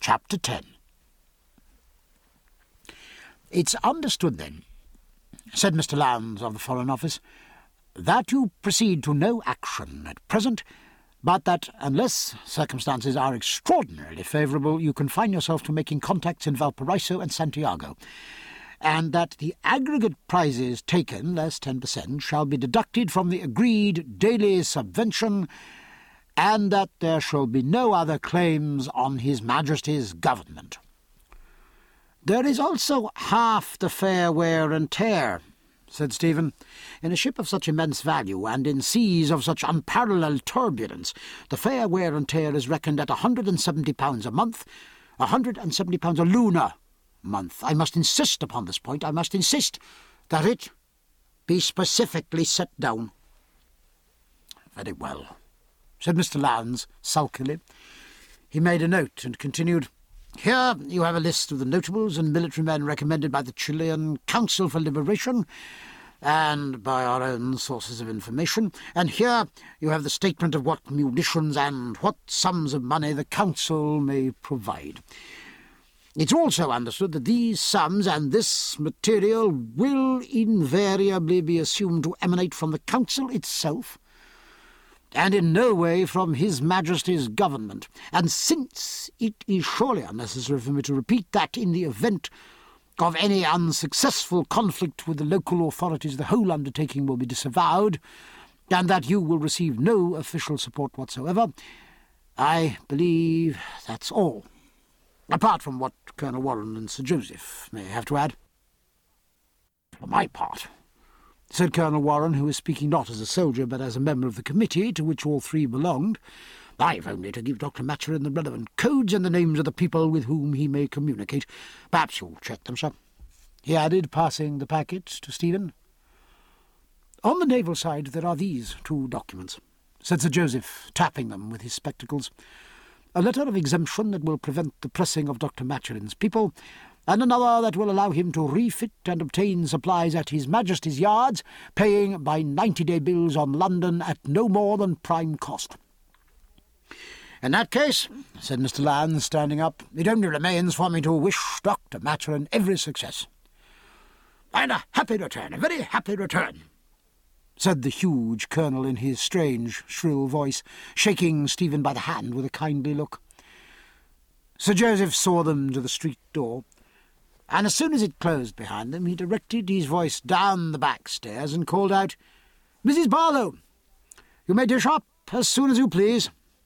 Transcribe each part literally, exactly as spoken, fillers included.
Chapter ten. "It's understood, then," said Mister Lowndes of the Foreign Office, "that you proceed to no action at present, but that, unless circumstances are extraordinarily favourable, you confine yourself to making contacts in Valparaiso and Santiago, and that the aggregate prizes taken, less ten per cent, shall be deducted from the agreed daily subvention, and that there shall be no other claims on His Majesty's government. There is also half the fair wear and tear," said Stephen. "In a ship of such immense value, and in seas of such unparalleled turbulence, the fair wear and tear is reckoned at a hundred and seventy pounds a month, a hundred and seventy pounds a lunar month. I must insist upon this point. I must insist that it be specifically set down." "Very well," said Mister Lowndes sulkily. He made a note and continued, "Here you have a list of the notables and military men recommended by the Chilean Council for Liberation and by our own sources of information, and here you have the statement of what munitions and what sums of money the Council may provide. It's also understood that these sums and this material will invariably be assumed to emanate from the Council itself, and in no way from His Majesty's government. And since it is surely unnecessary for me to repeat that in the event of any unsuccessful conflict with the local authorities, the whole undertaking will be disavowed, and that you will receive no official support whatsoever, I believe that's all, apart from what Colonel Warren and Sir Joseph may have to add." "For my part," said Colonel Warren, who was speaking not as a soldier but as a member of the committee to which all three belonged, "I've only to give Doctor Maturin the relevant codes and the names of the people with whom he may communicate. Perhaps you'll check them, sir," he added, passing the packet to Stephen. "On the naval side there are these two documents," said Sir Joseph, tapping them with his spectacles. "A letter of exemption that will prevent the pressing of Doctor Maturin's people, and another that will allow him to refit and obtain supplies at His Majesty's yards, paying by ninety-day bills on London at no more than prime cost." "In that case," said Mister Lowndes, standing up, "it only remains for me to wish Doctor Maturin every success." "And a happy return, a very happy return," said the huge colonel in his strange, shrill voice, shaking Stephen by the hand with a kindly look. Sir Joseph saw them to the street door, and as soon as it closed behind them, he directed his voice down the back stairs and called out, "Missus Barlow, you may dish up as soon as you please."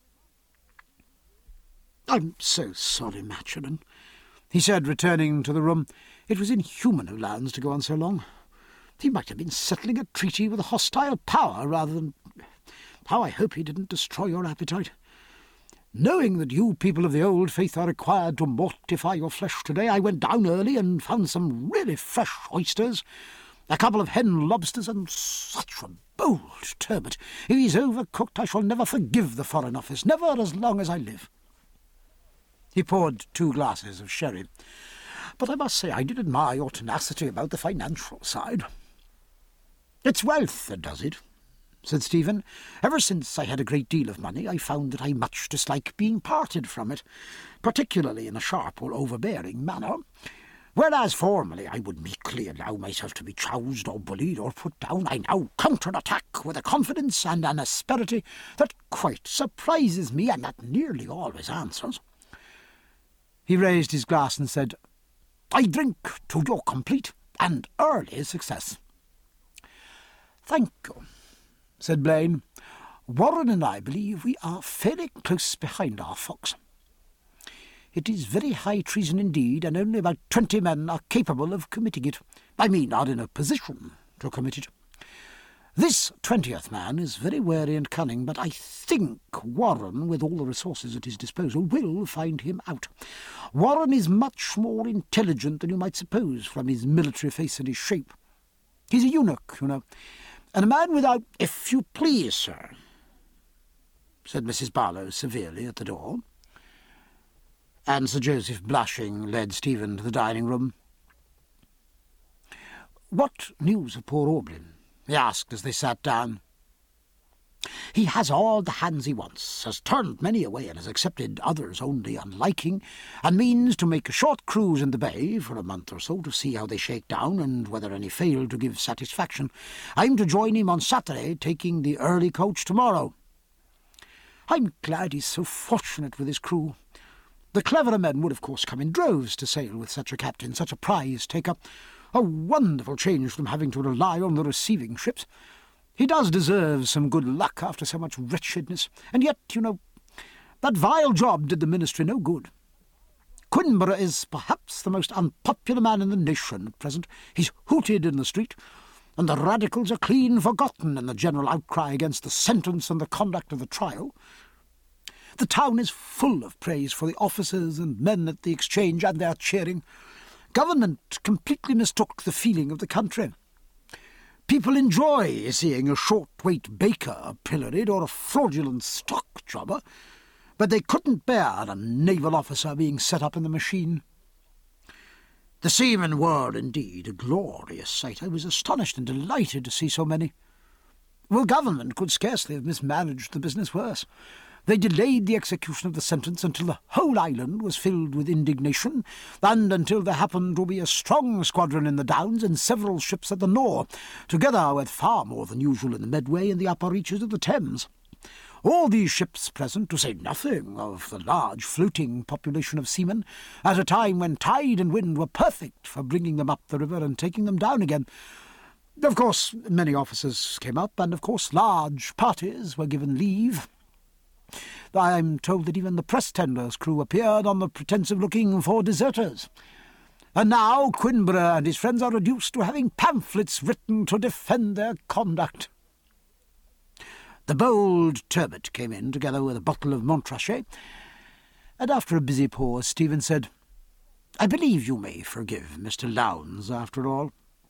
"I'm so sorry, Maturin," he said, returning to the room. "It was inhuman of Lowndes to go on so long. He might have been settling a treaty with a hostile power rather than... How I hope he didn't destroy your appetite. Knowing that you people of the old faith are required to mortify your flesh today, I went down early and found some really fresh oysters, a couple of hen lobsters, and such a bold turbot. If he's overcooked, I shall never forgive the Foreign Office, never as long as I live." He poured two glasses of sherry. "But I must say I did admire your tenacity about the financial side." "It's wealth that does it," said Stephen. "Ever since I had a great deal of money, I found that I much dislike being parted from it, particularly in a sharp or overbearing manner. Whereas formerly I would meekly allow myself to be choused or bullied or put down, I now counter-attack with a confidence and an asperity that quite surprises me, and that nearly always answers." He raised his glass and said, "I drink to your complete and early success." "Thank you," said Blaine. "Warren and I believe we are fairly close behind our fox. It is very high treason indeed, and only about twenty men are capable of committing it. I mean, are in a position to commit it. This twentieth man is very wary and cunning, but I think Warren, with all the resources at his disposal, will find him out. Warren is much more intelligent than you might suppose from his military face and his shape. He's a eunuch, you know, and a man without—" "If you please, sir," said Missus Barlow severely at the door. And Sir Joseph, blushing, led Stephen to the dining-room. "What news of poor Aubrey?" he asked as they sat down. He has all the hands he wants, has turned many away and has accepted others only unliking, and means to make a short cruise in the bay for a month or so to see how they shake down and whether any fail to give satisfaction. I'm to join him on Saturday, taking the early coach tomorrow. I'm glad he's so fortunate with his crew. The cleverer men would, of course, come in droves to sail with such a captain, such a prize-taker. A wonderful change from having to rely on the receiving ships. He does deserve some good luck after so much wretchedness, and yet, you know, that vile job did the ministry no good. Quinborough is perhaps the most unpopular man in the nation at present. He's hooted in the street, and the radicals are clean forgotten in the general outcry against the sentence and the conduct of the trial. The town is full of praise for the officers and men at the Exchange and their cheering. Government completely mistook the feeling of the country. People enjoy seeing a short-weight baker pilloried or a fraudulent stock jobber, but they couldn't bear a naval officer being set up in the machine. The seamen were indeed a glorious sight. I was astonished and delighted to see so many. Well, government could scarcely have mismanaged the business worse. They delayed the execution of the sentence until the whole island was filled with indignation, and until there happened to be a strong squadron in the Downs and several ships at the Nore, together with far more than usual in the Medway and the upper reaches of the Thames. All these ships present, to say nothing of the large floating population of seamen, at a time when tide and wind were perfect for bringing them up the river and taking them down again. Of course, many officers came up, and of course large parties were given leave. I am told that even the press tender's crew appeared on the pretence of looking for deserters. And now Quinborough and his friends are reduced to having pamphlets written to defend their conduct. The bold Turbot came in, together with a bottle of Montrachet, and after a busy pause Stephen said, "I believe you may forgive Mister Lowndes, after all."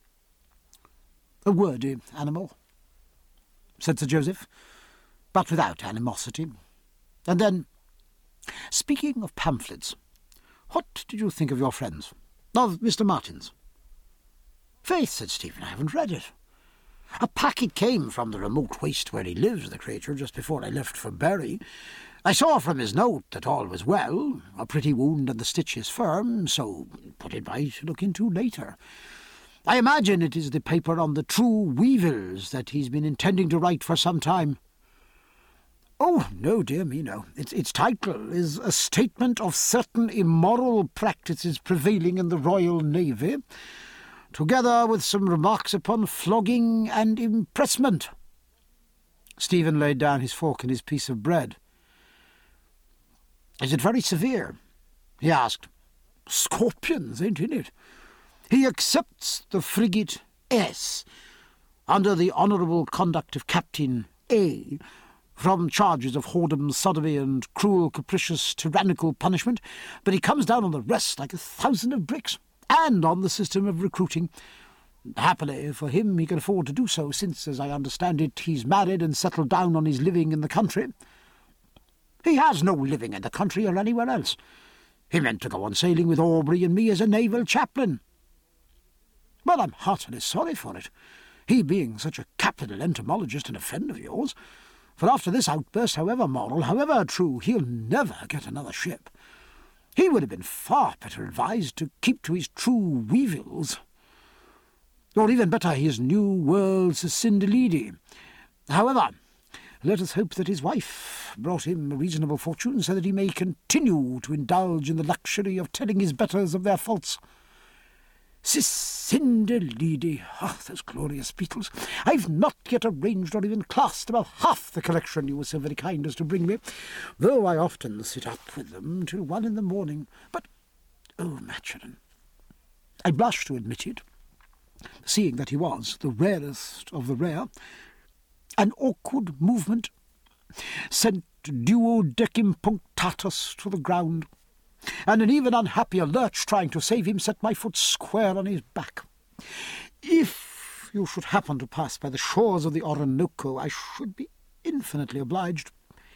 "A wordy animal," said Sir Joseph, "but without animosity. And then, speaking of pamphlets, what did you think of your friends, of Mister Martin's?" "Faith," said Stephen, "I haven't read it. A packet came from the remote waste where he lives, the creature, just before I left for Bury. I saw from his note that all was well, a pretty wound and the stitches firm, so put it by to look into later. I imagine it is the paper on the true weevils that he's been intending to write for some time." "Oh, no, dear me, no. Its, its title is A Statement of Certain Immoral Practices Prevailing in the Royal Navy, together with some remarks upon flogging and impressment." Stephen laid down his fork and his piece of bread. "Is it very severe?" he asked. "Scorpions ain't in it. He accepts the frigate S, under the honourable conduct of Captain A, from charges of whoredom, sodomy, and cruel, capricious, tyrannical punishment, but he comes down on the rest like a thousand of bricks, and on the system of recruiting. Happily for him he can afford to do so, since, as I understand it, he's married and settled down on his living in the country." "He has no living in the country or anywhere else. He meant to go on sailing with Aubrey and me as a naval chaplain." "Well, I'm heartily sorry for it, he being such a capital entomologist and a friend of yours. For after this outburst, however moral, however true, he'll never get another ship. He would have been far better advised to keep to his true weevils, or even better, his New World's Cinderlady. However, let us hope that his wife brought him a reasonable fortune, so that he may continue to indulge in the luxury of telling his betters of their faults. Cinderlady, oh, those glorious beetles! I've not yet arranged or even classed about half the collection you were so very kind as to bring me, though I often sit up with them till one in the morning. But, oh, Maturin, I blush to admit it, seeing that he was the rarest of the rare. An awkward movement sent Duodecim Punctatus to the ground, and an even unhappier lurch trying to save him set my foot square on his back. If you should happen to pass by the shores of the Orinoco, I should be infinitely obliged.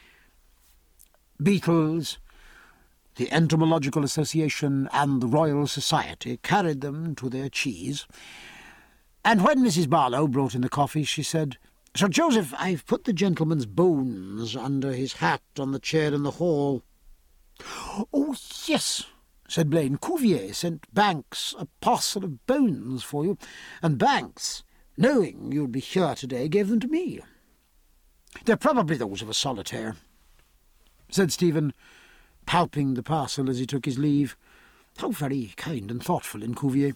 Beetles, the Entomological Association, and the Royal Society carried them to their cheese, and when Missus Barlow brought in the coffee, she said, Sir Joseph, I've put the gentleman's bones under his hat on the chair in the hall. Oh, yes, said Blaine. Cuvier sent Banks a parcel of bones for you, and Banks, knowing you'd be here today, gave them to me. They're probably those of a solitaire, said Stephen, palping the parcel as he took his leave. How very kind and thoughtful in Cuvier.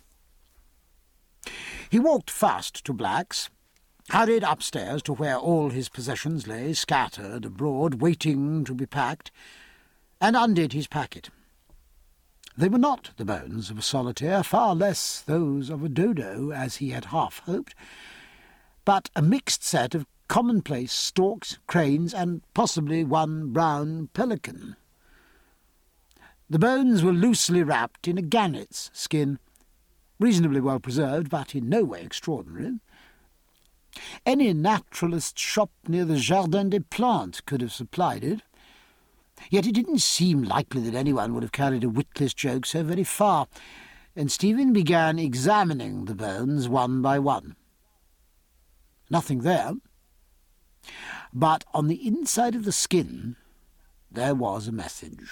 He walked fast to Black's, hurried upstairs to where all his possessions lay scattered abroad, waiting to be packed, and undid his packet. They were not the bones of a solitaire, far less those of a dodo, as he had half hoped, but a mixed set of commonplace storks, cranes, and possibly one brown pelican. The bones were loosely wrapped in a gannet's skin, reasonably well preserved, but in no way extraordinary. Any naturalist's shop near the Jardin des Plantes could have supplied it. Yet it didn't seem likely that anyone would have carried a witless joke so very far, and Stephen began examining the bones one by one. Nothing there, but on the inside of the skin there was a message.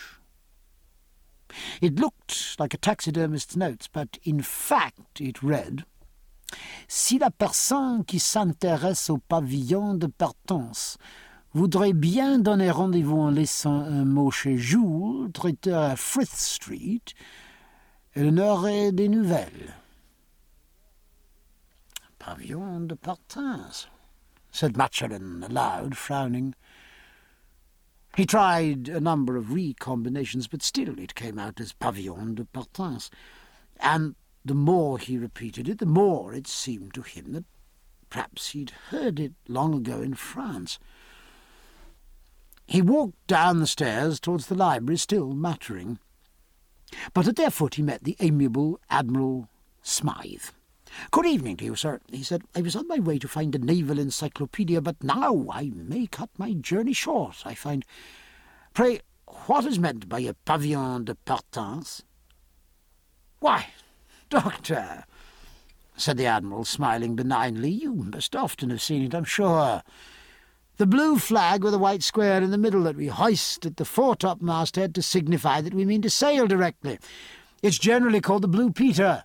It looked like a taxidermist's notes, but in fact it read, Si la personne qui s'intéresse au pavillon de Partance voudrait bien donner rendez-vous en laissant un mot chez Jules, traiteur à Frith Street, elle n'aurait des nouvelles. Pavillon de Partance, said Maturin aloud, frowning. He tried a number of recombinations, but still it came out as Pavillon de Partance, and the more he repeated it, the more it seemed to him that perhaps he'd heard it long ago in France. He walked down the stairs towards the library, still muttering. But at their foot he met the amiable Admiral Smythe. "Good evening to you, sir," he said. "I was on my way to find a naval encyclopedia, but now I may cut my journey short, I find. Pray, what is meant by a pavillon de Partance?" "Why, Doctor," said the Admiral, smiling benignly, "you must often have seen it, I'm sure. The blue flag with a white square in the middle that we hoist at the foretop masthead to signify that we mean to sail directly. It's generally called the Blue Peter."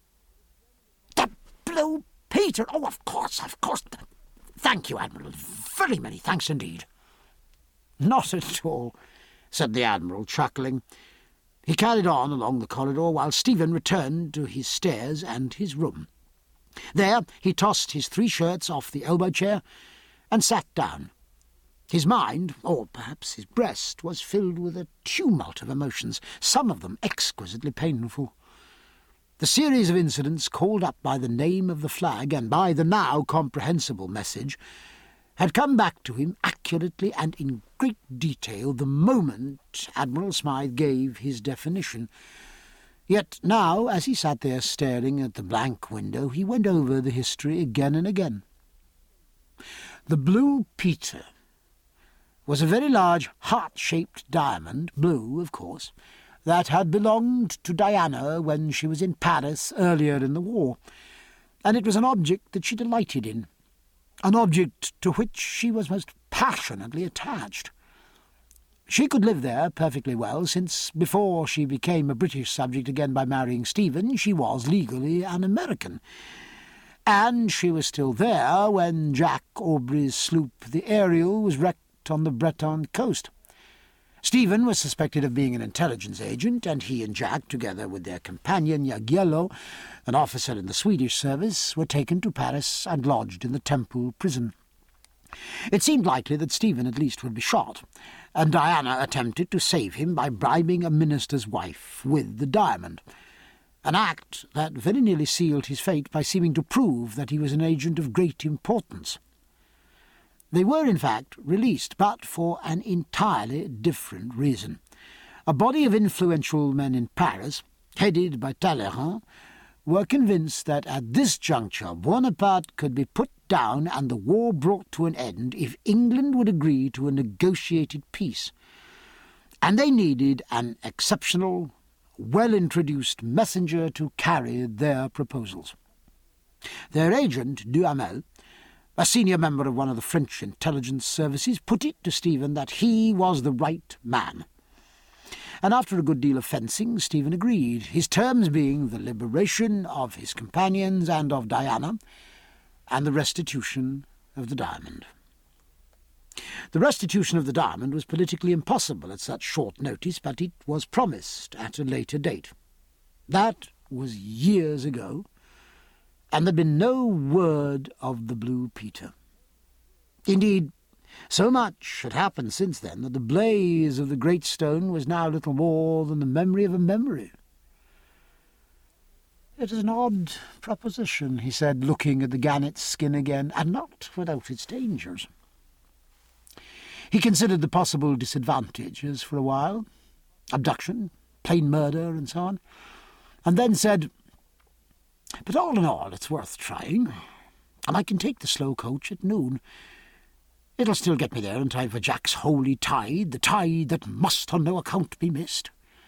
"The Blue Peter? Oh, of course, of course. Thank you, Admiral. Very many thanks indeed." "Not at all," said the Admiral, chuckling. He carried on along the corridor while Stephen returned to his stairs and his room. There he tossed his three shirts off the elbow-chair and sat down. His mind, or perhaps his breast, was filled with a tumult of emotions, some of them exquisitely painful. The series of incidents called up by the name of the flag and by the now comprehensible message had come back to him accurately and in great detail the moment Admiral Smythe gave his definition. Yet now, as he sat there staring at the blank window, he went over the history again and again. The Blue Peter was a very large heart-shaped diamond, blue, of course, that had belonged to Diana when she was in Paris earlier in the war, and it was an object that she delighted in, an object to which she was most passionately attached. She could live there perfectly well, since before she became a British subject again by marrying Stephen, she was legally an American. And she was still there when Jack Aubrey's sloop, the Ariel, was wrecked on the Breton coast. Stephen was suspected of being an intelligence agent, and he and Jack, together with their companion Jagiello, an officer in the Swedish service, were taken to Paris and lodged in the Temple prison. It seemed likely that Stephen at least would be shot, and Diana attempted to save him by bribing a minister's wife with the diamond, an act that very nearly sealed his fate by seeming to prove that he was an agent of great importance. They were, in fact, released, but for an entirely different reason. A body of influential men in Paris, headed by Talleyrand, were convinced that at this juncture Bonaparte could be put down and the war brought to an end if England would agree to a negotiated peace. And they needed an exceptional, well-introduced messenger to carry their proposals. Their agent, Duhamel, A senior member of one of the French intelligence services put it to Stephen that he was the right man. And after a good deal of fencing, Stephen agreed, his terms being the liberation of his companions and of Diana, and the restitution of the diamond. The restitution of the diamond was politically impossible at such short notice, but it was promised at a later date. That was years ago, and there'd been no word of the Blue Peter. Indeed, so much had happened since then that the blaze of the great stone was now little more than the memory of a memory. "It is an odd proposition," he said, looking at the gannet's skin again, "and not without its dangers." He considered the possible disadvantages for a while, abduction, plain murder, and so on, and then said, "But all in all, it's worth trying, and I can take the slow coach at noon. It'll still get me there in time for Jack's holy tide, the tide that must on no account be missed."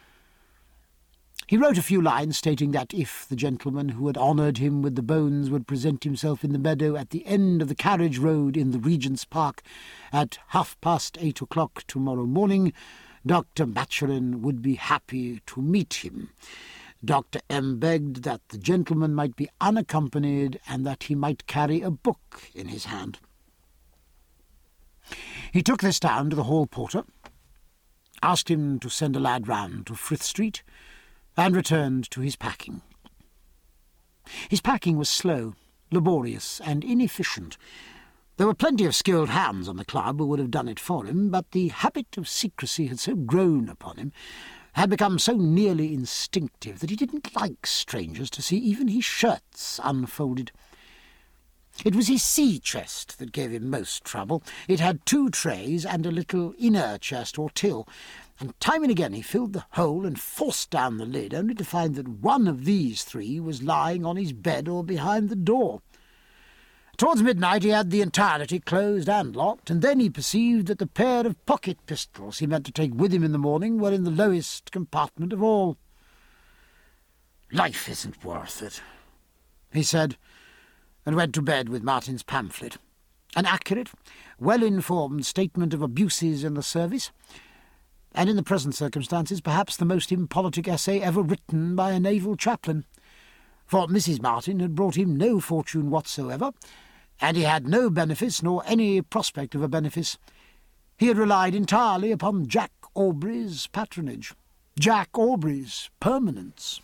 He wrote a few lines stating that if the gentleman who had honoured him with the bones would present himself in the meadow at the end of the carriage road in the Regent's Park at half-past eight o'clock tomorrow morning, Doctor Maturin would be happy to meet him. Doctor M begged that the gentleman might be unaccompanied and that he might carry a book in his hand. He took this down to the hall porter, asked him to send a lad round to Frith Street, and returned to his packing. His packing was slow, laborious, and inefficient. There were plenty of skilled hands on the club who would have done it for him, but the habit of secrecy had so grown upon him, had become so nearly instinctive, that he didn't like strangers to see even his shirts unfolded. It was his sea chest that gave him most trouble. It had two trays and a little inner chest or till, and time and again he filled the hole and forced down the lid, only to find that one of these three was lying on his bed or behind the door. Towards midnight he had the entirety closed and locked, and then he perceived that the pair of pocket pistols he meant to take with him in the morning were in the lowest compartment of all. "Life isn't worth it," he said, and went to bed with Martin's pamphlet, an accurate, well-informed statement of abuses in the service, and in the present circumstances perhaps the most impolitic essay ever written by a naval chaplain. For Missus Martin had brought him no fortune whatsoever, and he had no benefice nor any prospect of a benefice. He had relied entirely upon Jack Aubrey's patronage, Jack Aubrey's permanence.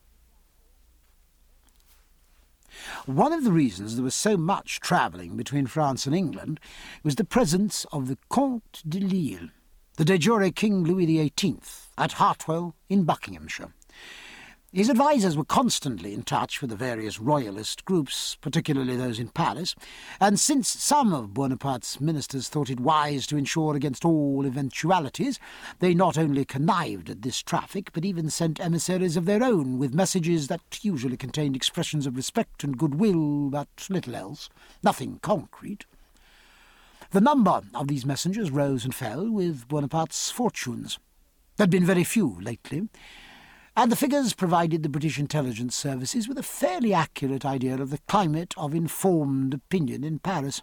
One of the reasons there was so much travelling between France and England was the presence of the Comte de Lisle, the de jure King Louis the Eighteenth, at Hartwell in Buckinghamshire. His advisers were constantly in touch with the various royalist groups, particularly those in Paris, and since some of Bonaparte's ministers thought it wise to insure against all eventualities, they not only connived at this traffic, but even sent emissaries of their own with messages that usually contained expressions of respect and goodwill, but little else, nothing concrete. The number of these messengers rose and fell with Bonaparte's fortunes. There had been very few lately, and the figures provided the British intelligence services with a fairly accurate idea of the climate of informed opinion in Paris.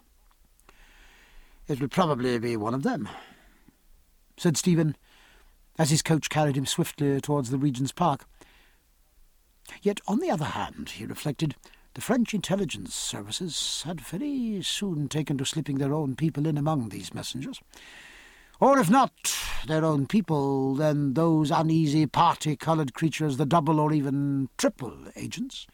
"It will probably be one of them," said Stephen, as his coach carried him swiftly towards the Regent's Park. Yet, on the other hand, he reflected, the French intelligence services had very soon taken to slipping their own people in among these messengers. Or if not their own people, then those uneasy party-coloured creatures, the double or even triple agents.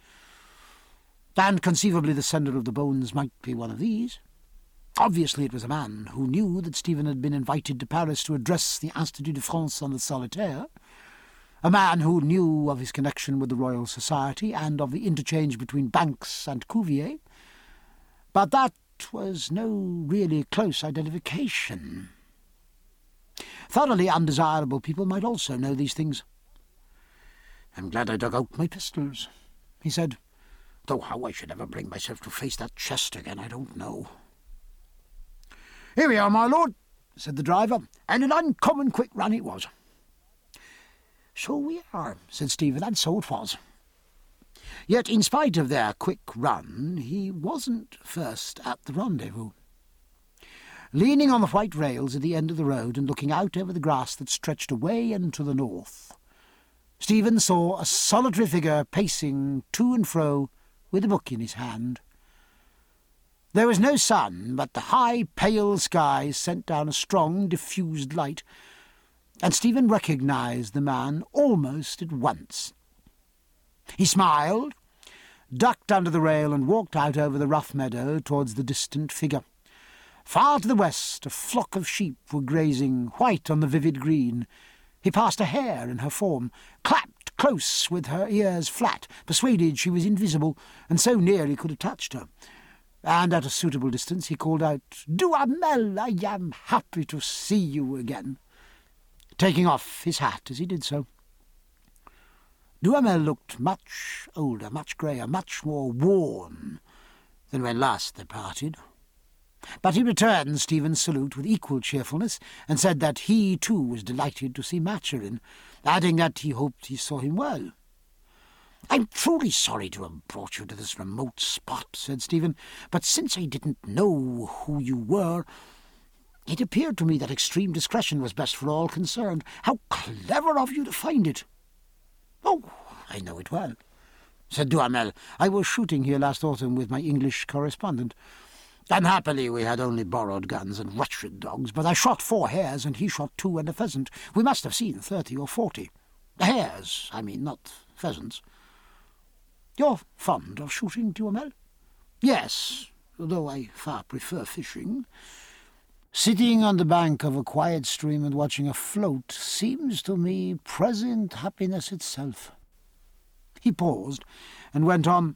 And conceivably the sender of the bones might be one of these. Obviously it was a man who knew that Stephen had been invited to Paris to address the Institut de France on the Solitaire, a man who knew of his connection with the Royal Society and of the interchange between Banks and Cuvier, but that was no really close identification. Thoroughly undesirable people might also know these things. "I'm glad I dug out my pistols," he said, "though how I should ever bring myself to face that chest again, I don't know." "Here we are, my lord," said the driver, "and an uncommon quick run it was." "So we are," said Stephen, "and so it was. Yet, in spite of their quick run, he wasn't first at the rendezvous. Leaning on the white rails at the end of the road and looking out over the grass that stretched away into the north, Stephen saw a solitary figure pacing to and fro with a book in his hand. There was no sun, but the high, pale sky sent down a strong, diffused light, and Stephen recognised the man almost at once. He smiled, ducked under the rail, and walked out over the rough meadow towards the distant figure. Far to the west, a flock of sheep were grazing, white on the vivid green. He passed a hare in her form, clapped close with her ears flat, persuaded she was invisible, and so near he could have touched her. And at a suitable distance he called out, "Duhamel, I am happy to see you again," taking off his hat as he did so. Duhamel looked much older, much greyer, much more worn than when last they parted. But he returned Stephen's salute with equal cheerfulness, and said that he too was delighted to see Maturin, adding that he hoped he saw him well. "I'm truly sorry to have brought you to this remote spot," said Stephen, "but since I didn't know who you were, it appeared to me that extreme discretion was best for all concerned. How clever of you to find it!" "Oh, I know it well," said Duhamel. "I was shooting here last autumn with my English correspondent. Unhappily, we had only borrowed guns and wretched dogs, but I shot four hares, and he shot two and a pheasant. We must have seen thirty or forty. Hares, I mean, not pheasants." "You're fond of shooting, Duhamel?" "Yes, though I far prefer fishing. Sitting on the bank of a quiet stream and watching a float seems to me present happiness itself." He paused and went on,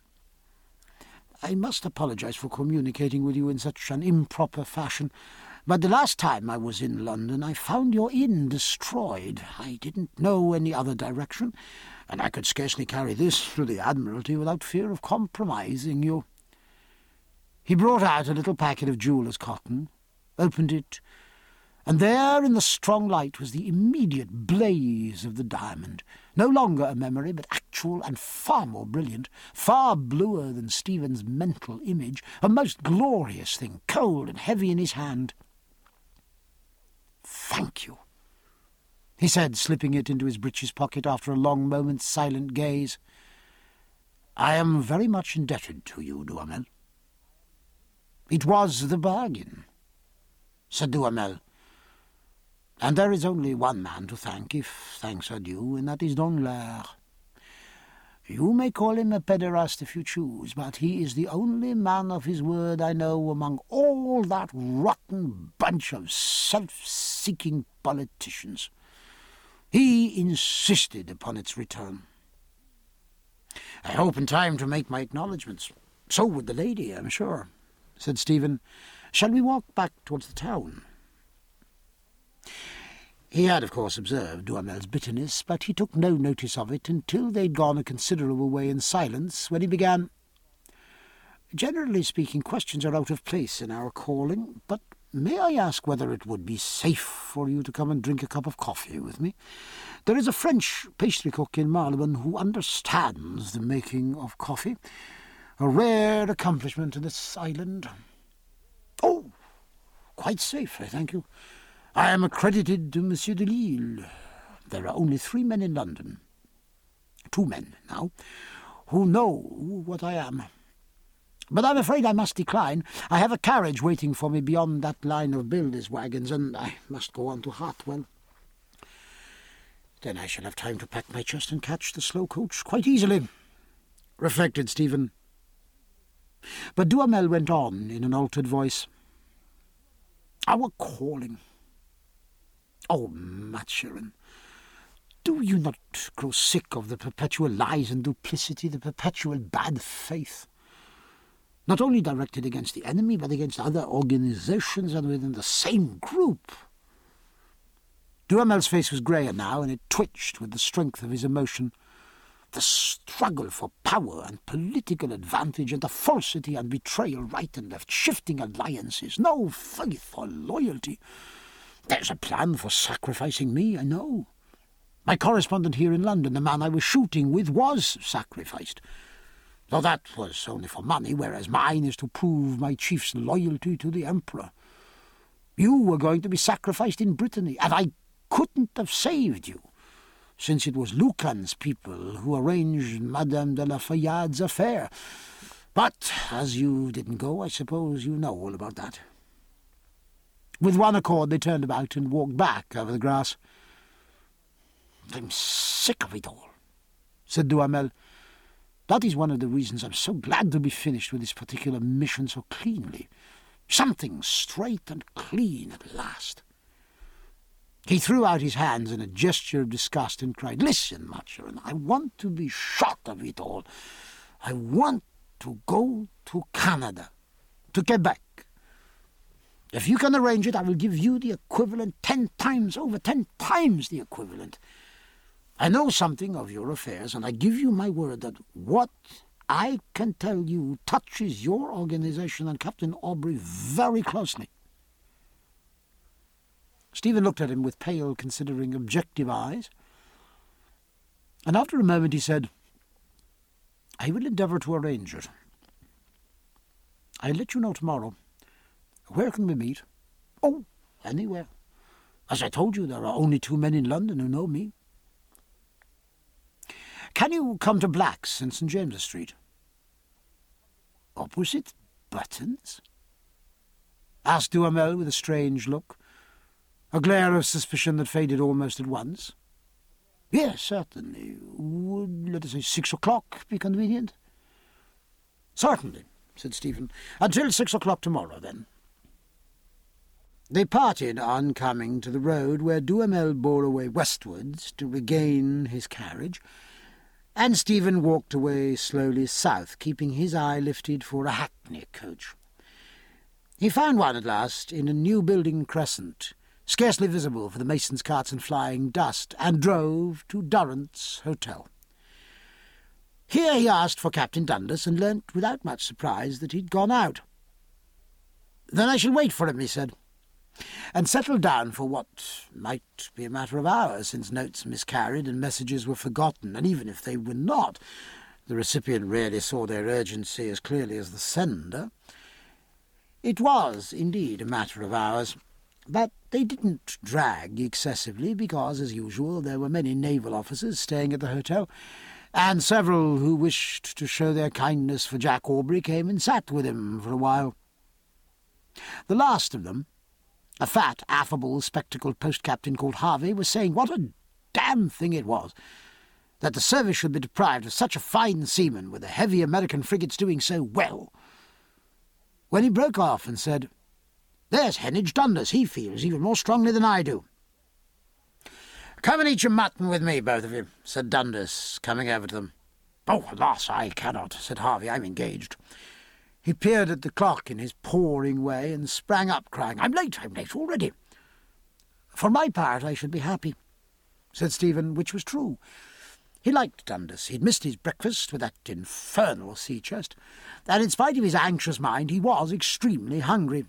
"I must apologize for communicating with you in such an improper fashion, but the last time I was in London I found your inn destroyed. I didn't know any other direction, and I could scarcely carry this to the Admiralty without fear of compromising you." He brought out a little packet of jeweller's cotton, opened it, and there in the strong light was the immediate blaze of the diamond, no longer a memory, but actual and far more brilliant, far bluer than Stephen's mental image, a most glorious thing, cold and heavy in his hand. "Thank you," he said, slipping it into his breeches pocket after a long moment's silent gaze. "I am very much indebted to you, Duhamel." "It was the bargain," said Duhamel. "And there is only one man to thank, if thanks are due, and that is Danglars. You may call him a pederast if you choose, but he is the only man of his word I know among all that rotten bunch of self-seeking politicians. He insisted upon its return. I hope in time to make my acknowledgments. So would the lady, I'm sure," said Stephen. "Shall we walk back towards the town?" He had, of course, observed Duhamel's bitterness, but he took no notice of it until they'd gone a considerable way in silence, when he began, "Generally speaking, questions are out of place in our calling, but may I ask whether it would be safe for you to come and drink a cup of coffee with me? There is a French pastry cook in Marylebone who understands the making of coffee, a rare accomplishment in this island." "Oh, quite safe, I thank you. I am accredited to Monsieur de Lisle. There are only three men in London, two men now, who know what I am. But I'm afraid I must decline. I have a carriage waiting for me beyond that line of builders' wagons, and I must go on to Hartwell. Then I shall have time to pack my chest and catch the slow coach quite easily," reflected Stephen. But Duhamel went on in an altered voice, "Our calling. Oh, Maturin, do you not grow sick of the perpetual lies and duplicity, the perpetual bad faith, not only directed against the enemy, but against other organizations and within the same group?" Duhamel's face was greyer now, and it twitched with the strength of his emotion. The struggle for power and political advantage, and the falsity and betrayal right and left, shifting alliances, no faith or loyalty. There's a plan for sacrificing me, I know. My correspondent here in London, the man I was shooting with, was sacrificed. though that was only for money, whereas mine is to prove my chief's loyalty to the Emperor. You were going to be sacrificed in Brittany, and I couldn't have saved you, since it was Lucan's people who arranged Madame de la Fayad's affair. But as you didn't go, I suppose you know all about that. With one accord they turned about and walked back over the grass. "I'm sick of it all," said Duhamel. "That is one of the reasons I'm so glad to be finished with this particular mission so cleanly. Something straight and clean at last." He threw out his hands in a gesture of disgust and cried, "Listen, Maturin, I want to be shot of it all. I want to go to Canada, to Quebec. If you can arrange it, I will give you the equivalent ten times over, ten times the equivalent. I know something of your affairs, and I give you my word that what I can tell you touches your organization and Captain Aubrey very closely." Stephen looked at him with pale, considering, objective eyes, and after a moment he said, "I will endeavour to arrange it. I'll let you know tomorrow. Where can we meet?" "Oh, anywhere. As I told you, there are only two men in London who know me." "Can you come to Black's in St James's Street?" "Opposite Button's?" asked Duhamel with a strange look, a glare of suspicion that faded almost at once. "Yes, certainly. Would, let us say, six o'clock be convenient?" "Certainly," said Stephen. "Until six o'clock tomorrow, then." They parted on coming to the road where Duhamel bore away westwards to regain his carriage, and Stephen walked away slowly south, keeping his eye lifted for a hackney coach. He found one at last in a new building crescent, scarcely visible for the masons' carts and flying dust, and drove to Durrant's Hotel. Here he asked for Captain Dundas, and learnt without much surprise that he'd gone out. "Then I shall wait for him," he said, and settled down for what might be a matter of hours, since notes miscarried and messages were forgotten, and even if they were not, the recipient rarely saw their urgency as clearly as the sender. It was, indeed, a matter of hours, but they didn't drag excessively, because, as usual, there were many naval officers staying at the hotel, and several who wished to show their kindness for Jack Aubrey came and sat with him for a while. The last of them, a fat, affable, spectacled post-captain called Harvey, was saying what a damn thing it was that the service should be deprived of such a fine seaman with the heavy American frigates doing so well, when he broke off and said, "There's Heneage Dundas. He feels even more strongly than I do." "Come and eat your mutton with me, both of you," said Dundas, coming over to them. "Oh, alas, I cannot," said Harvey. "I'm engaged." He peered at the clock in his pawing way and sprang up, crying, "I'm late, I'm late already." "For my part, I should be happy," said Stephen, which was true. He liked Dundas. He'd missed his breakfast with that infernal sea chest, and in spite of his anxious mind, he was extremely hungry.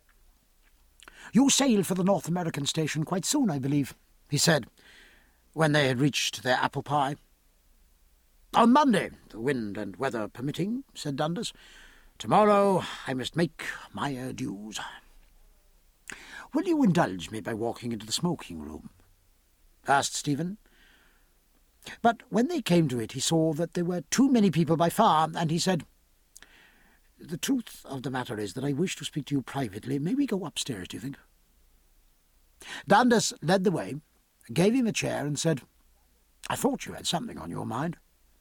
"You sail for the North American station quite soon, I believe," he said, when they had reached their apple pie. "On Monday, the wind and weather permitting," said Dundas. "Tomorrow I must make my adieus." "Will you indulge me by walking into the smoking-room?" asked Stephen. But when they came to it, he saw that there were too many people by far, and he said, "The truth of the matter is that I wish to speak to you privately. May we go upstairs, do you think?" Dundas led the way, gave him a chair, and said, "I thought you had something on your mind."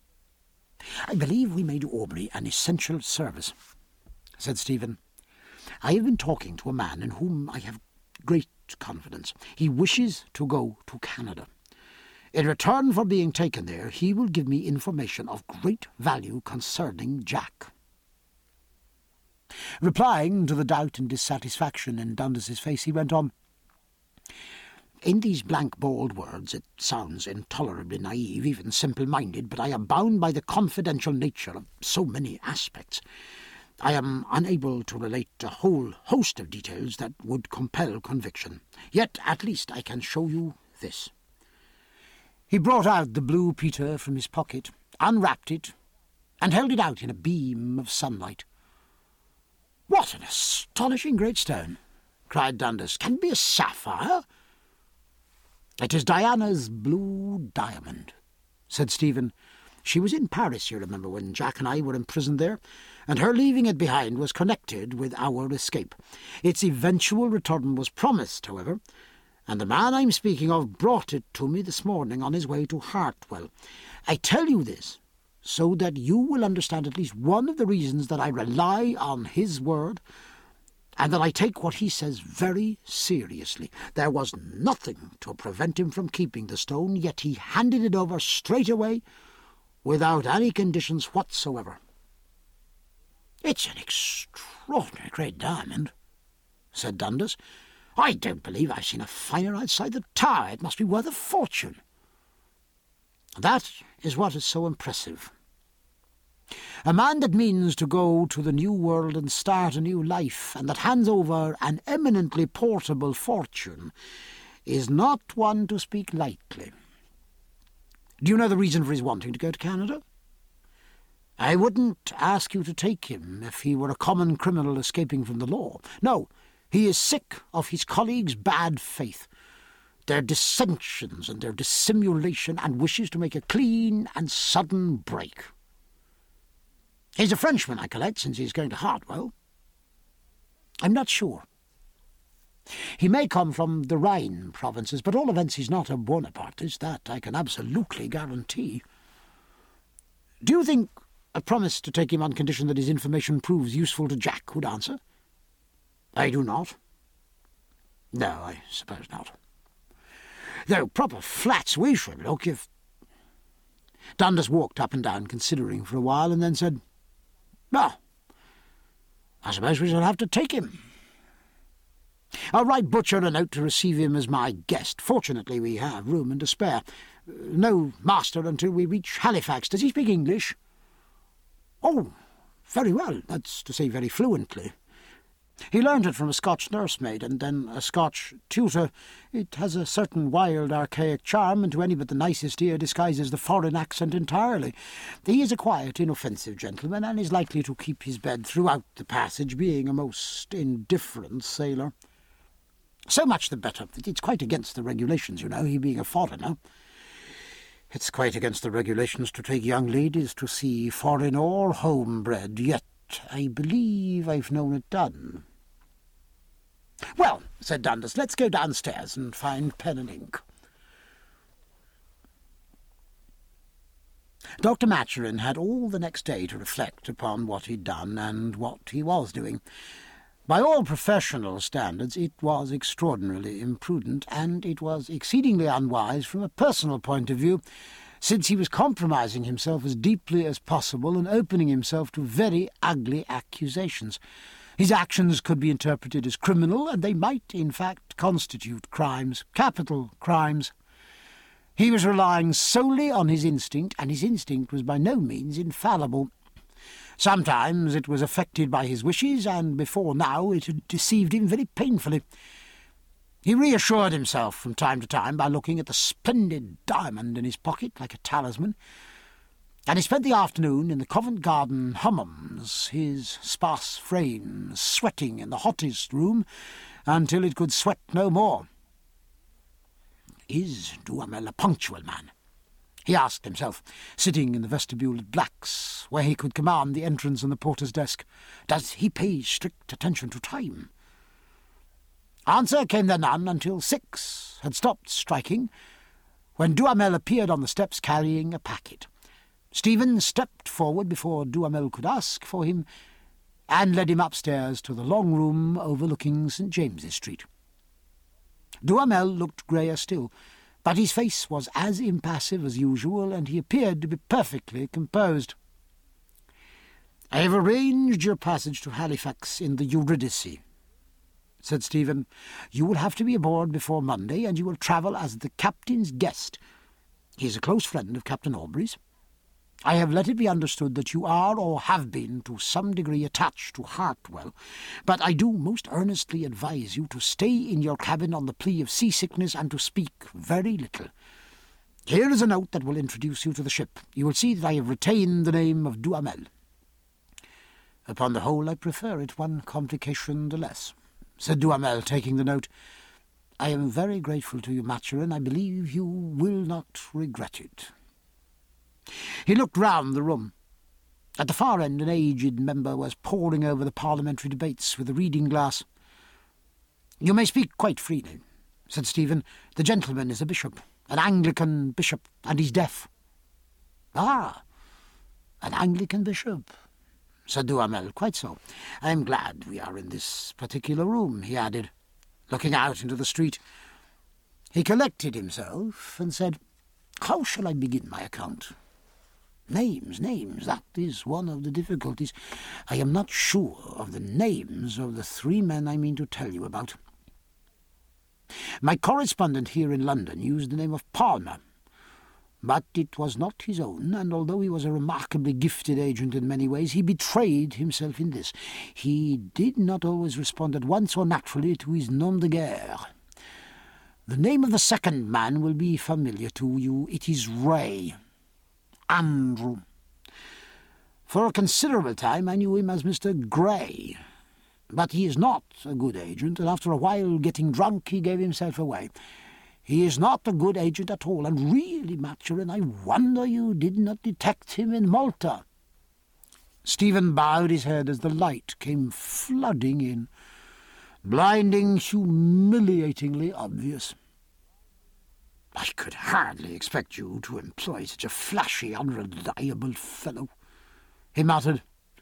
"I believe we may do Aubrey an essential service," said Stephen. "I have been talking to a man in whom I have great confidence. He wishes to go to Canada. In return for being taken there, he will give me information of great value concerning Jack." Replying to the doubt and dissatisfaction in Dundas's face, he went on, "In these blank, bald words it sounds intolerably naive, even simple-minded, but I am bound by the confidential nature of so many aspects. I am unable to relate a whole host of details that would compel conviction. Yet at least I can show you this." He brought out the blue Peter from his pocket, unwrapped it, and held it out in a beam of sunlight. "What an astonishing great stone!" cried Dundas. "Can it be a sapphire?" "It is Diana's blue diamond," said Stephen. "She was in Paris, you remember, when Jack and I were imprisoned there, and her leaving it behind was connected with our escape. Its eventual return was promised, however, and the man I'm speaking of brought it to me this morning on his way to Hartwell. I tell you this so that you will understand at least one of the reasons that I rely on his word, and that I take what he says very seriously. There was nothing to prevent him from keeping the stone, yet he handed it over straight away, without any conditions whatsoever." "It's an extraordinary great diamond," said Dundas. "I don't believe I've seen a finer outside the Tower. It must be worth a fortune." "That is what is so impressive. A man that means to go to the New World and start a new life, and that hands over an eminently portable fortune, is not one to speak lightly. Do you know the reason for his wanting to go to Canada? I wouldn't ask you to take him if he were a common criminal escaping from the law. No, he is sick of his colleagues' bad faith, their dissensions and their dissimulation, and wishes to make a clean and sudden break. He's a Frenchman, I collect, since he's going to Hartwell. I'm not sure. He may come from the Rhine provinces, but at all events he's not a Bonapartist. That I can absolutely guarantee. Do you think a promise to take him on condition that his information proves useful to Jack would answer? I do not. No, I suppose not. Though proper flats we should look if... Dundas walked up and down, considering for a while, and then said, "Well, I suppose we shall have to take him. I'll write Butcher a note to receive him as my guest. Fortunately, we have room and to spare. No master until we reach Halifax. Does he speak English?" "Oh, very well. That's to say, very fluently. He learned it from a Scotch nursemaid and then a Scotch tutor. It has a certain wild, archaic charm, and to any but the nicest ear disguises the foreign accent entirely. He is a quiet, inoffensive gentleman, and is likely to keep his bed throughout the passage, being a most indifferent sailor. So much the better. It's quite against the regulations, you know, he being a foreigner. It's quite against the regulations to take young ladies to sea, foreign or home-bred, yet I believe I've known it done." "Well," said Dundas, "let's go downstairs and find pen and ink." Doctor Maturin had all the next day to reflect upon what he'd done and what he was doing. By all professional standards it was extraordinarily imprudent, and it was exceedingly unwise from a personal point of view, since he was compromising himself as deeply as possible and opening himself to very ugly accusations. His actions could be interpreted as criminal, and they might, in fact, constitute crimes, capital crimes. He was relying solely on his instinct, and his instinct was by no means infallible. Sometimes it was affected by his wishes, and before now it had deceived him very painfully. He reassured himself from time to time by looking at the splendid diamond in his pocket like a talisman, and he spent the afternoon in the Covent Garden hummums, his sparse frame sweating in the hottest room until it could sweat no more. "Is Duhamel a punctual man?" he asked himself, sitting in the vestibule at Black's, where he could command the entrance and the porter's desk. "Does he pay strict attention to time?" Answer came there none until six had stopped striking, when Duhamel appeared on the steps carrying a packet. Stephen stepped forward before Duhamel could ask for him, and led him upstairs to the long room overlooking St James's Street. Duhamel looked greyer still, but his face was as impassive as usual, and he appeared to be perfectly composed. "I have arranged your passage to Halifax in the Eurydice," said Stephen. "You will have to be aboard before Monday, and you will travel as the captain's guest. He is a close friend of Captain Aubrey's. I have let it be understood that you are or have been to some degree attached to Hartwell, but I do most earnestly advise you to stay in your cabin on the plea of seasickness and to speak very little. Here is a note that will introduce you to the ship. You will see that I have retained the name of Duhamel. Upon the whole, I prefer it, one complication the less, said Duhamel, taking the note. I am very grateful to you, Maturin. I believe you will not regret it. He looked round the room. At the far end, an aged member was poring over the parliamentary debates with a reading-glass. You may speak quite freely, said Stephen. The gentleman is a bishop, an Anglican bishop, and he's deaf. Ah, an Anglican bishop, said Duhamel. Quite so. I am glad we are in this particular room, he added, looking out into the street. He collected himself and said, How shall I begin my account? Names, names, that is one of the difficulties. I am not sure of the names of the three men I mean to tell you about. My correspondent here in London used the name of Palmer, but it was not his own, and although he was a remarkably gifted agent in many ways, he betrayed himself in this. He did not always respond at once or naturally to his nom de guerre. The name of the second man will be familiar to you. It is Ray. Andrew. For a considerable time I knew him as Mister Grey, but he is not a good agent, and after a while, getting drunk, he gave himself away. He is not a good agent at all, and really, Maturin, I wonder you did not detect him in Malta. Stephen bowed his head as the light came flooding in, blinding, humiliatingly obvious. I could hardly expect you to employ such a flashy, unreliable fellow, he muttered.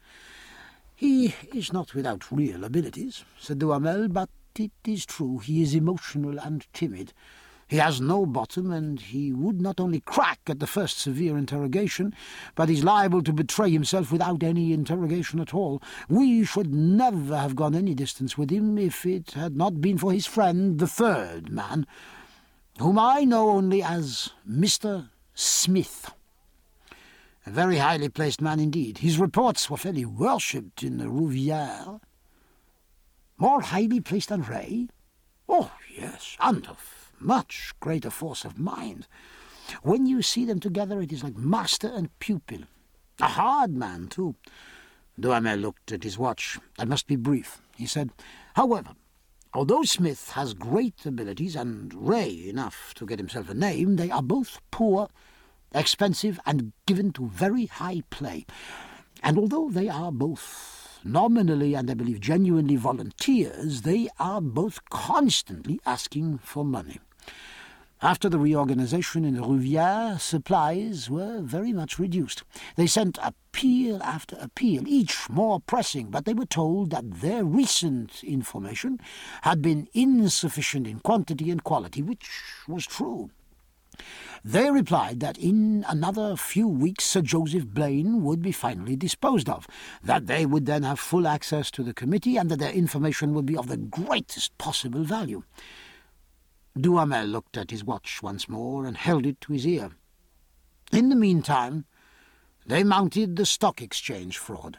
He is not without real abilities, said Duhamel, but it is true he is emotional and timid. He has no bottom, and he would not only crack at the first severe interrogation, but is liable to betray himself without any interrogation at all. We should never have gone any distance with him if it had not been for his friend, the third man, whom I know only as Mister Smith. A very highly placed man indeed. His reports were fairly worshipped in the Rouvière. More highly placed than Ray? Oh, yes, and of much greater force of mind. When you see them together, it is like master and pupil. A hard man, too. Duhamel looked at his watch. I must be brief, he said. However, although Smith has great abilities and Ray enough to get himself a name, they are both poor, expensive, and given to very high play. And although they are both nominally and I believe genuinely volunteers, they are both constantly asking for money. After the reorganization in Rouvière, supplies were very much reduced. They sent appeal after appeal, each more pressing, but they were told that their recent information had been insufficient in quantity and quality, which was true. They replied that in another few weeks Sir Joseph Blaine would be finally disposed of, that they would then have full access to the committee, and that their information would be of the greatest possible value. Duhamel looked at his watch once more and held it to his ear. In the meantime, they mounted the stock exchange fraud.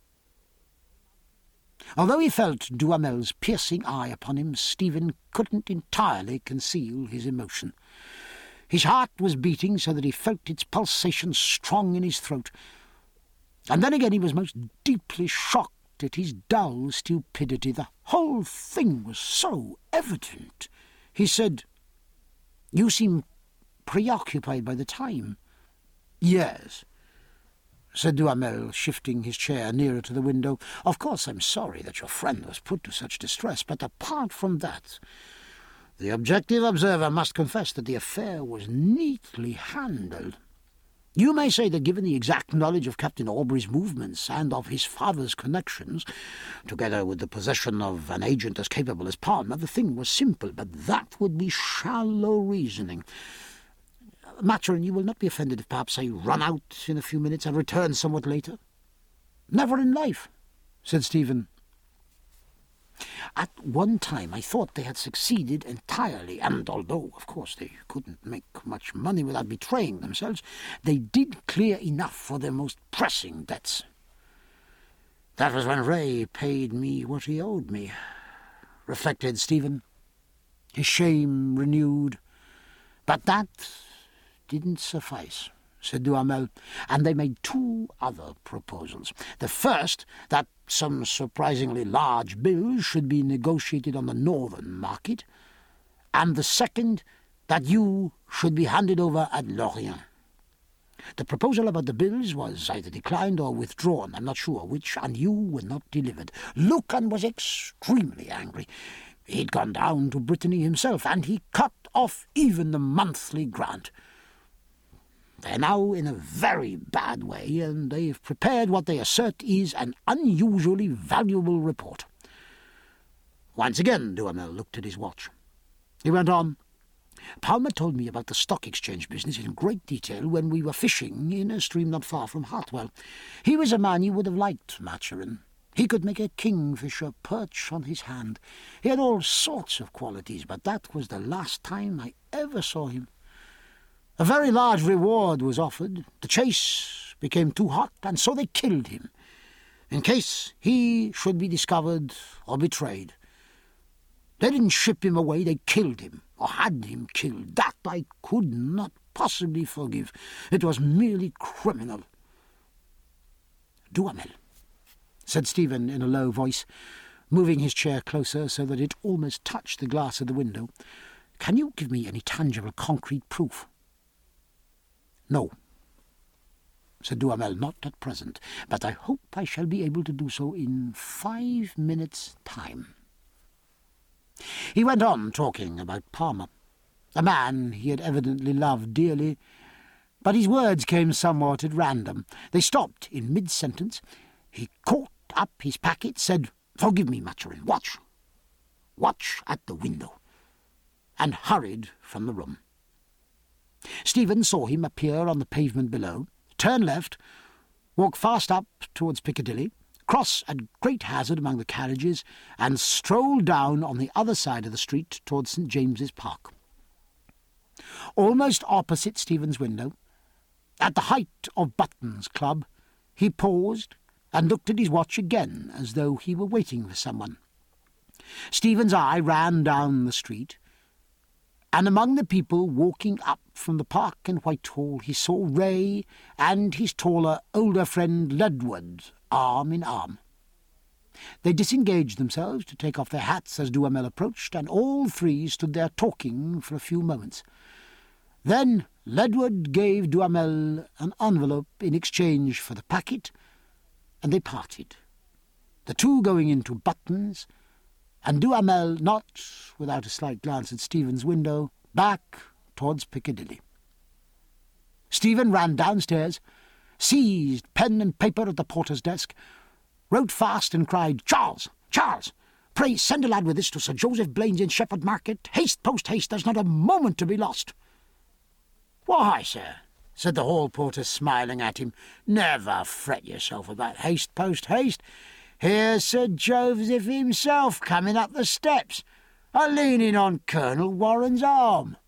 Although he felt Duhamel's piercing eye upon him, Stephen couldn't entirely conceal his emotion. His heart was beating so that he felt its pulsations strong in his throat. And then again he was most deeply shocked at his dull stupidity. The whole thing was so evident. He said, "You seem preoccupied by the time." "Yes," said Duhamel, shifting his chair nearer to the window. "Of course I'm sorry that your friend was put to such distress, but apart from that, the objective observer must confess that the affair was neatly handled. You may say that given the exact knowledge of Captain Aubrey's movements and of his father's connections, together with the possession of an agent as capable as Palmer, the thing was simple, but that would be shallow reasoning. Maturin, you will not be offended if perhaps I run out in a few minutes and return somewhat later?" "Never in life," said Stephen. "At one time I thought they had succeeded entirely, and although, of course, they couldn't make much money without betraying themselves, they did clear enough for their most pressing debts. That was when Ray paid me what he owed me," reflected Stephen, his shame renewed. "But that didn't suffice, said Duhamel, and they made two other proposals. The first, that some surprisingly large bills should be negotiated on the northern market, and the second, that you should be handed over at Lorient. The proposal about the bills was either declined or withdrawn, I'm not sure which, and you were not delivered. Lucan was extremely angry. He'd gone down to Brittany himself, and he cut off even the monthly grant. They're now in a very bad way, and they've prepared what they assert is an unusually valuable report. Once again Duhamel looked at his watch. He went on, Palmer told me about the stock exchange business in great detail when we were fishing in a stream not far from Hartwell. He was a man you would have liked, Maturin. He could make a kingfisher perch on his hand. He had all sorts of qualities, but that was the last time I ever saw him. A very large reward was offered. The chase became too hot, and so they killed him, in case he should be discovered or betrayed. They didn't ship him away, they killed him, or had him killed. That I could not possibly forgive. It was merely criminal. Duhamel, said Stephen in a low voice, moving his chair closer so that it almost touched the glass of the window, can you give me any tangible, concrete proof? No, said Duhamel, not at present, but I hope I shall be able to do so in five minutes' time. He went on talking about Palmer, a man he had evidently loved dearly, but his words came somewhat at random. They stopped in mid-sentence. He caught up his packet, said, Forgive me, Maturin, watch, watch at the window, and hurried from the room. Stephen saw him appear on the pavement below, turn left, walk fast up towards Piccadilly, cross at great hazard among the carriages, and stroll down on the other side of the street towards St James's Park. Almost opposite Stephen's window, at the height of Button's Club, he paused and looked at his watch again, as though he were waiting for someone. Stephen's eye ran down the street, and among the people walking up from the Park and Whitehall he saw Ray and his taller, older friend Ledward, arm in arm. They disengaged themselves to take off their hats as Duhamel approached, and all three stood there talking for a few moments. Then Ledward gave Duhamel an envelope in exchange for the packet, and they parted, the two going into Button's, and Duhamel, not without a slight glance at Stephen's window, back towards Piccadilly. Stephen ran downstairs, seized pen and paper at the porter's desk, wrote fast and cried, Charles! Charles! Pray send a lad with this to Sir Joseph Blaine's in Shepherd Market. Haste, post haste, there's not a moment to be lost. Why, sir, said the hall porter, smiling at him, never fret yourself about haste, post haste. Here's Sir Joseph himself coming up the steps, a-leaning on Colonel Warren's arm.